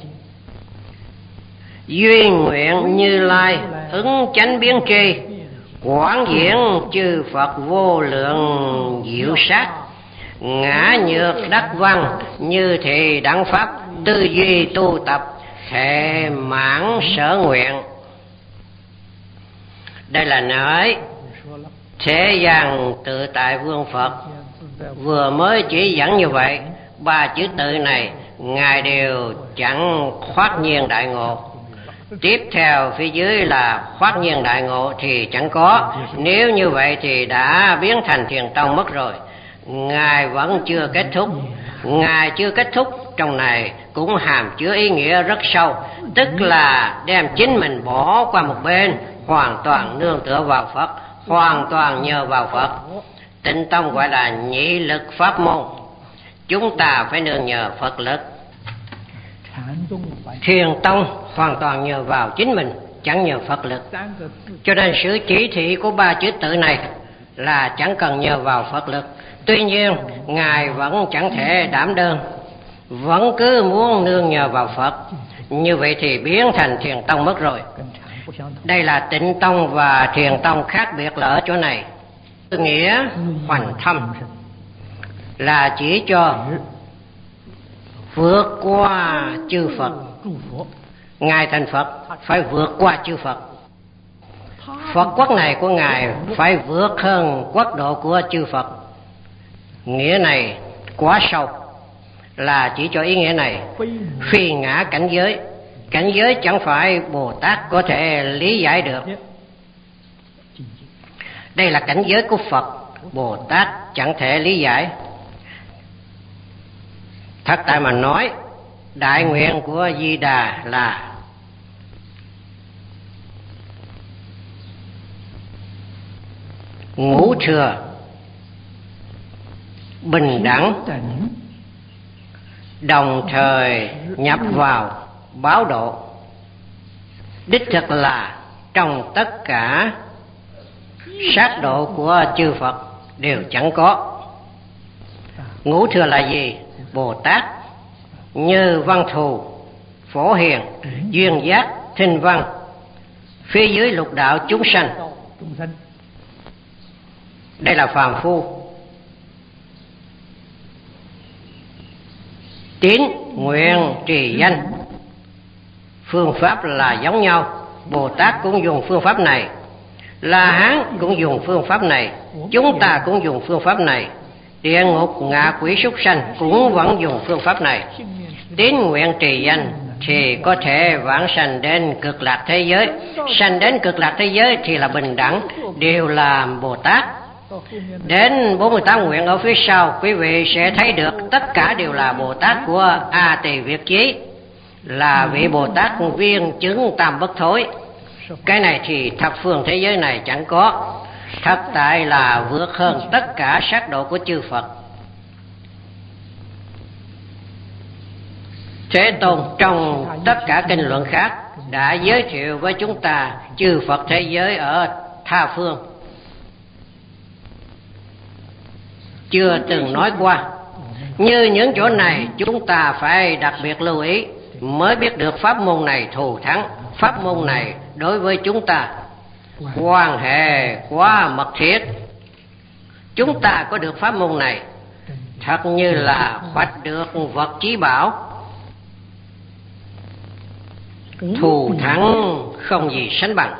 duyên nguyện Như Lai ứng chánh biến tri, quán diễn chư Phật vô lượng diệu sát, ngã nhược đắc văn như thị đẳng pháp, tư duy tu tập thệ mãn sở nguyện. Đây là nói thế gian tự tại vương Phật vừa mới chỉ dẫn như vậy. Ba chữ tự này Ngài đều chẳng khoát nhiên đại ngộ. Tiếp theo phía dưới là khoát nhiên đại ngộ thì chẳng có. Nếu như vậy thì đã biến thành Thiền Tông mất rồi. Ngài vẫn chưa kết thúc. Ngài chưa kết thúc trong này cũng hàm chứa ý nghĩa rất sâu, tức là đem chính mình bỏ qua một bên, hoàn toàn nương tựa vào Phật, hoàn toàn nhờ vào Phật. Tịnh Tông gọi là nhị lực pháp môn, chúng ta phải nương nhờ Phật lực. Thiền Tông hoàn toàn nhờ vào chính mình, chẳng nhờ Phật lực. Cho nên sự chỉ thị của ba chữ tự này là chẳng cần nhờ vào Phật lực. Tuy nhiên Ngài vẫn chẳng thể đảm đơn, vẫn cứ muốn nương nhờ vào Phật. Như vậy thì biến thành Thiền Tông mất rồi. Đây là Tịnh Tông và Thiền Tông khác biệt là ở chỗ này. Nghĩa hoành thâm là chỉ cho vượt qua chư Phật. Ngài thành Phật phải vượt qua chư Phật. Phật quốc này của Ngài phải vượt hơn quốc độ của chư Phật. Nghĩa này quá sâu, là chỉ cho ý nghĩa này. Phi ngã cảnh giới, cảnh giới chẳng phải Bồ Tát có thể lý giải được. Đây là cảnh giới của Phật, Bồ Tát chẳng thể lý giải. Thật tại mà nói, đại nguyện của Di Đà là ngũ thừa, bình đẳng, đồng thời nhập vào báo độ. Đích thực là trong tất cả sát độ của chư Phật đều chẳng có. Ngũ thừa là gì? Bồ Tát Như Văn Thù, Phổ Hiền, Duyên Giác, Thinh Văn. Phía dưới lục đạo chúng sanh, đây là phàm phu. Tín, nguyện, trì, danh, phương pháp là giống nhau. Bồ Tát cũng dùng phương pháp này, La Hán cũng dùng phương pháp này, chúng ta cũng dùng phương pháp này, địa ngục ngạ quỷ súc sanh cũng vẫn dùng phương pháp này. Tín nguyện trì danh thì có thể vãng sanh đến cực lạc thế giới. Sanh đến cực lạc thế giới thì là bình đẳng, đều là Bồ Tát. Đến 48 nguyện ở phía sau, quý vị sẽ thấy được tất cả đều là Bồ Tát của A Tỳ Việt Chí, là vị Bồ Tát viên chứng tam bất thối. Cái này thì thập phương thế giới này chẳng có. Thật tại là vượt hơn tất cả sát độ của chư Phật. Thế Tôn trong tất cả kinh luận khác đã giới thiệu với chúng ta chư Phật thế giới ở tha phương, chưa từng nói qua. Như những chỗ này chúng ta phải đặc biệt lưu ý mới biết được pháp môn này thù thắng. Pháp môn này đối với chúng ta quan hệ quá mật thiết. Chúng ta có được pháp môn này thật như là khoạch được vật chí bảo, thù thắng không gì sánh bằng.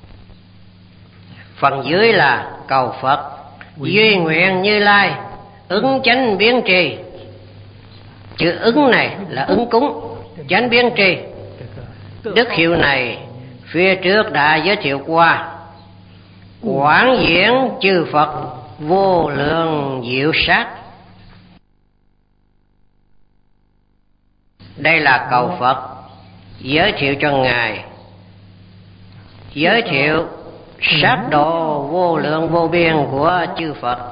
Phần dưới là cầu Phật duy nguyện Như Lai ứng chánh biến trì. Chữ ứng này là ứng cúng, chánh biến trì. Đức hiệu này phía trước đã giới thiệu qua. Quảng diễn chư Phật vô lượng diệu sát. Đây là cầu Phật giới thiệu cho Ngài, giới thiệu sát độ vô lượng vô biên của chư Phật.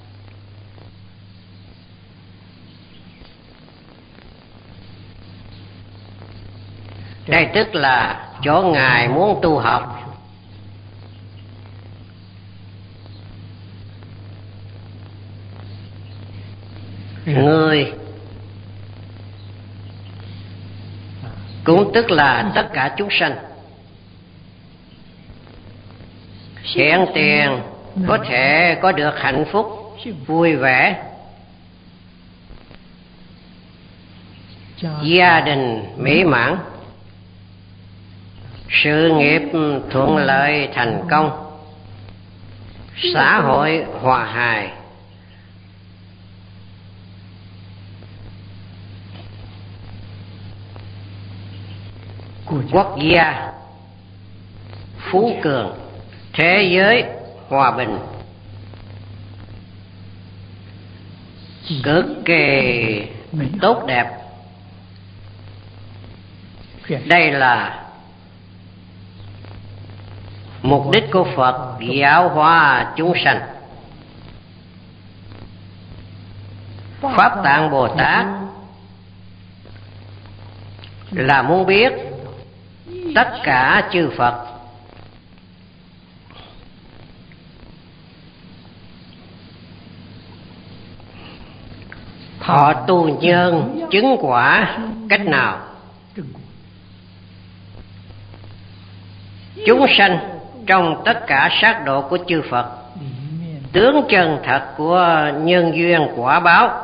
Đây tức là chỗ Ngài muốn tu học. Người cũng tức là tất cả chúng sanh hiện tiền có thể có được hạnh phúc vui vẻ, gia đình mỹ mãn, sự nghiệp thuận lợi thành công, xã hội hòa hài, quốc gia phú cường, thế giới hòa bình, cực kỳ tốt đẹp. Đây là mục đích của Phật giáo hóa chúng sanh. Pháp Tạng Bồ Tát là muốn biết tất cả chư Phật họ tu nhân chứng quả cách nào. Chúng sanh trong tất cả sát độ của chư Phật, tướng chân thật của nhân duyên quả báo,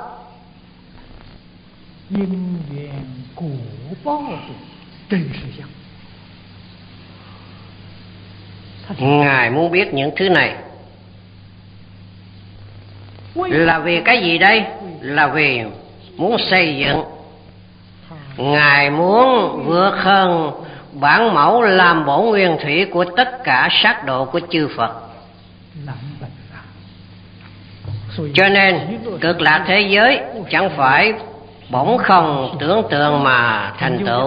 Ngài muốn biết những thứ này. Là vì cái gì đây? Là vì muốn xây dựng. Ngài muốn vượt hơn bản mẫu làm bổn nguyên thủy của tất cả sát độ của chư Phật. Cho nên cực lạc thế giới chẳng phải bỗng không tưởng tượng mà thành tựu,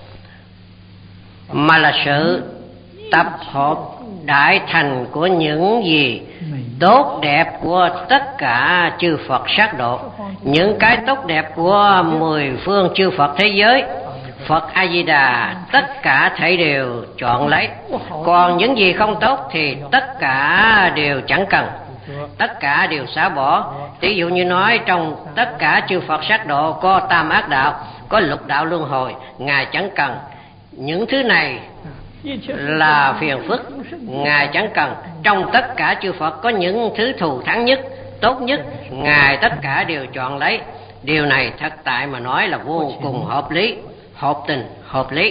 mà là sự tập hợp đại thành của những gì tốt đẹp của tất cả chư Phật sát độ. Những cái tốt đẹp của 10 phương chư Phật thế giới, Phật A Di Đà tất cả thảy đều chọn lấy. Còn những gì không tốt thì tất cả đều chẳng cần, tất cả đều xả bỏ. Ví dụ như nói trong tất cả chư Phật sát độ có tam ác đạo, có lục đạo luân hồi, Ngài chẳng cần. Những thứ này là phiền phức, Ngài chẳng cần. Trong tất cả chư Phật có những thứ thù thắng nhất, tốt nhất, Ngài tất cả đều chọn lấy. Điều này thật tại mà nói là vô cùng hợp lý, hợp tình, hợp lý.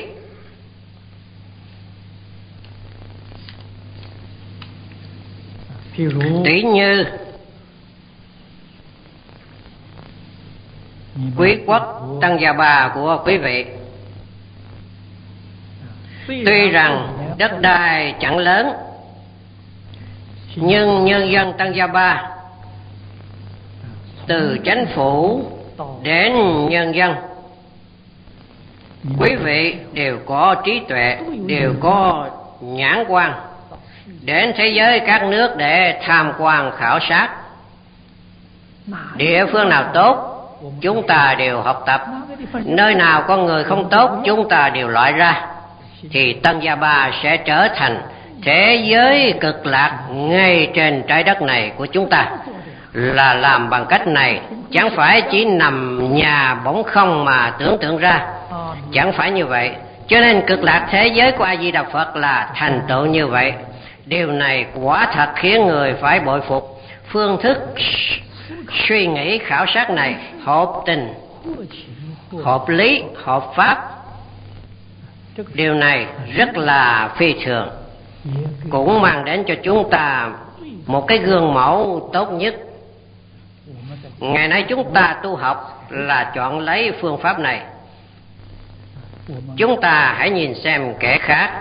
Tỷ như quý quốc Tăng Gia Bà của quý vị, tuy rằng đất đai chẳng lớn, nhưng nhân dân Tăng Gia Ba từ chính phủ đến nhân dân, quý vị đều có trí tuệ, đều có nhãn quan, đến thế giới các nước để tham quan khảo sát. Địa phương nào tốt chúng ta đều học tập. Nơi nào con người không tốt, chúng ta đều loại ra. Thì Tân Gia Ba sẽ trở thành thế giới cực lạc ngay trên trái đất này của chúng ta. Là làm bằng cách này, chẳng phải chỉ nằm nhà bỗng không mà tưởng tượng ra. Chẳng phải như vậy. Cho nên cực lạc thế giới của A Di Đà Phật là thành tựu như vậy. Điều này quả thật khiến người phải bội phục. Phương thức suy nghĩ khảo sát này hợp tình, hợp lý, hợp pháp. Điều này rất là phi thường, cũng mang đến cho chúng ta một cái gương mẫu tốt nhất. Ngày nay chúng ta tu học là chọn lấy phương pháp này. Chúng ta hãy nhìn xem kẻ khác.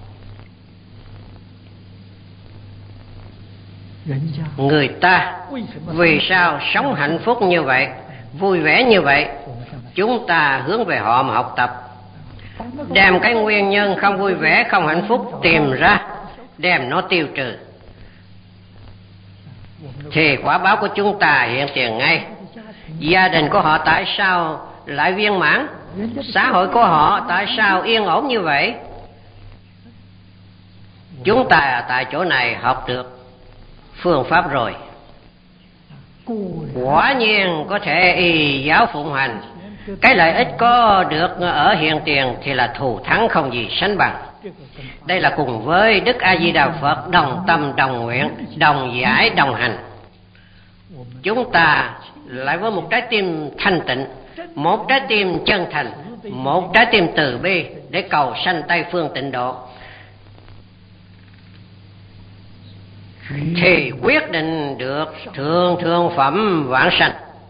Người ta vì sao sống hạnh phúc như vậy, vui vẻ như vậy? Chúng ta hướng về họ mà học tập, đem cái nguyên nhân không vui vẻ, không hạnh phúc tìm ra, đem nó tiêu trừ, thì quả báo của chúng ta hiện tiền ngay. Gia đình của họ tại sao lại viên mãn? Xã hội của họ tại sao yên ổn như vậy? Chúng ta tại chỗ này học được phương pháp rồi. Quả nhiên có thể y giáo phụng hành. Cái lợi ích có được ở hiện tiền thì là thù thắng không gì sánh bằng. Đây là cùng với Đức A Di Đà Phật đồng tâm đồng nguyện, đồng giải đồng hành. Chúng ta lại với một trái tim thanh tịnh, một trái tim chân thành, một trái tim từ bi để cầu sanh Tây phương tịnh độ, thì quyết định được thượng thượng phẩm vãng sanh.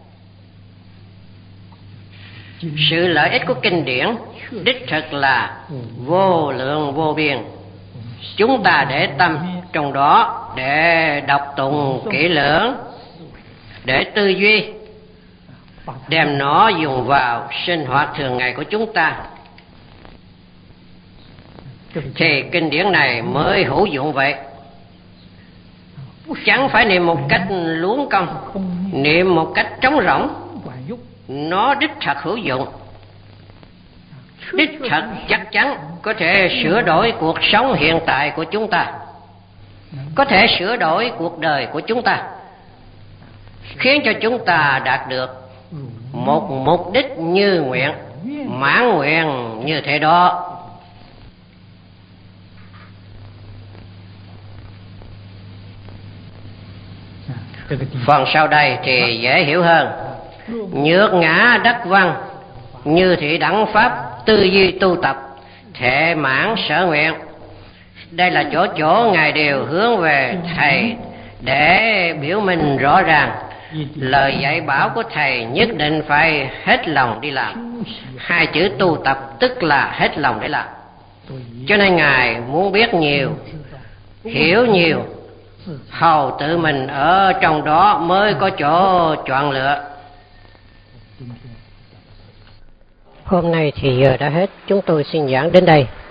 Sự lợi ích của kinh điển đích thực là vô lượng vô biên. Chúng ta để tâm trong đó để đọc tụng kỹ lưỡng, để tư duy, đem nó dùng vào sinh hoạt thường ngày của chúng ta, thì kinh điển này mới hữu dụng vậy. Chẳng phải niệm một cách luống công, niệm một cách trống rỗng. Nó đích thật hữu dụng, đích thật chắc chắn có thể sửa đổi cuộc sống hiện tại của chúng ta, có thể sửa đổi cuộc đời của chúng ta, khiến cho chúng ta đạt được một mục đích như nguyện, mãn nguyện như thế đó. Phần sau đây thì dễ hiểu hơn. Nhược ngã đắc văn, như thị đẳng pháp, tư duy tu tập, thể mãn sở nguyện. Đây là chỗ Ngài đều hướng về Thầy để biểu minh rõ ràng. Lời dạy bảo của Thầy nhất định phải hết lòng đi làm. Hai chữ tu tập tức là hết lòng để làm. Cho nên Ngài muốn biết nhiều, hiểu nhiều, hầu tự mình ở trong đó mới có chỗ chọn lựa. Hôm nay thì giờ đã hết, chúng tôi xin giảng đến đây.